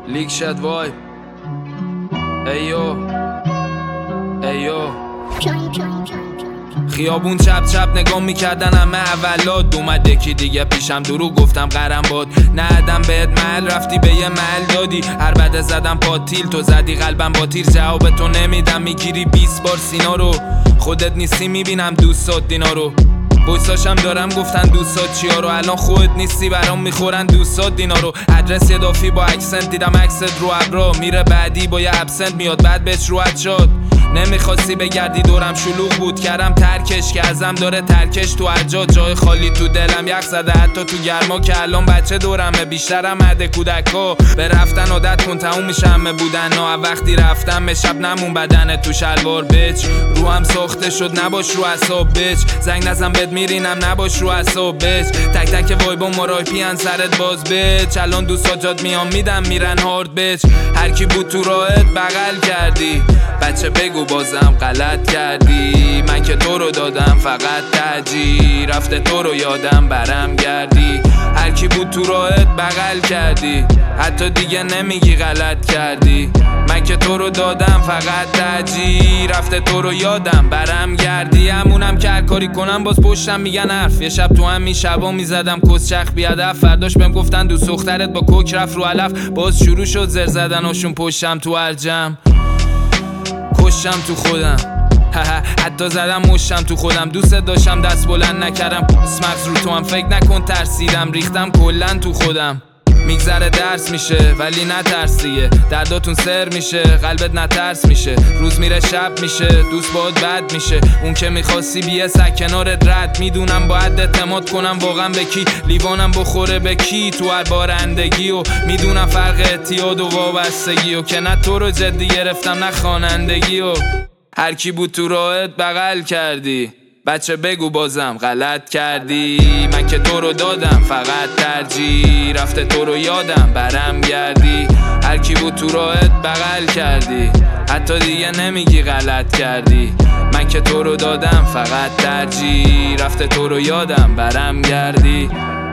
لیک شد وای ایو خیابون چپ چپ نگاه میکردن همه اولاد اومد یکی دیگه پیشم درو گفتم قرم باد ندم بهت محل رفتی به یه محل دادی هر بده زدم پاتیل تو زدی قلبم با تیر جواب تو نمیدم میگیری 20 بار سینا رو خودت نیستی میبینم دوستات دینا رو بویساشم دارم گفتن دوستات چیا رو الان خودت نیستی برام میخورن دوستات دینا رو ادرس یدافی با اکسنت دیدم عکست رو ابرا میره بعدی با یه ابسنت میاد بعد بهش روحت شد نمیخواستی بگردی دورم شلوغ بود کردم ترکش که ازم داره ترکش تو هر جای خالی تو دلم یخ زده حتی تو گرما که الان بچه دورمه بیشترم عده کودکا به رفتن عادت کن تموم میشه همه بودن وقتی رفتم به شب نمون بدنه تو شلوار بچ رو هم ساخته شد نباش رو اعصاب بچ زنگ نزن بد میرینم نباش رو اعصاب بچ تک تک وایبا مرایپیان سرت باز بچ الان دوستا جات میام میدم میرن هارد بچ هر کی بود تو راهت بغل کردی بچه بگو بازم غلط کردی من که تو رو دادم فقط ترجیح رفته تو رو یادم برم گردی هر کی بود تو راهت بغل کردی حتی دیگه نمیگی غلط کردی من که تو رو دادم فقط ترجیح رفته تو رو یادم برم گردی همونم که هر کاری کنم باز پشتم میگن حرف یه شب تو همین شبا میزدم کسچخ بیادف فرداش بهم گفتن دوست دخترت با کوک رفت رو علف باز شروع شد زر زدناشون پشتم تو هر جمع کشم تو خودم حتی زدم مشتم تو خودم دوست داشتم دست بلند نکردم مغز رو تو هم فکر نکن ترسیدم ریختم کلن تو خودم میگذره درس میشه ولی نترس دیگه درداتون سر میشه قلبت نترس میشه روز میره شب میشه دوست باهات بد میشه اون که میخواستی بیه سگ کنارت رد میدونم باید اعتماد کنم واقعا به کی لیوانم بخوره به کی تو هر بارندگی و میدونم فرق اعتیاد و وابستگی و که نه تو رو جدی گرفتم نه خوانندگی و هر کی بود تو راهت بغل کردی بچه بگو بازم غلط کردی من که تو رو دادم فقط ترجیح رفته تو رو یادم برم گردی هر کی بود تو راهت بغل کردی حتی دیگه نمیگی غلط کردی من که تو رو دادم فقط ترجیح رفته تو رو یادم برم گردی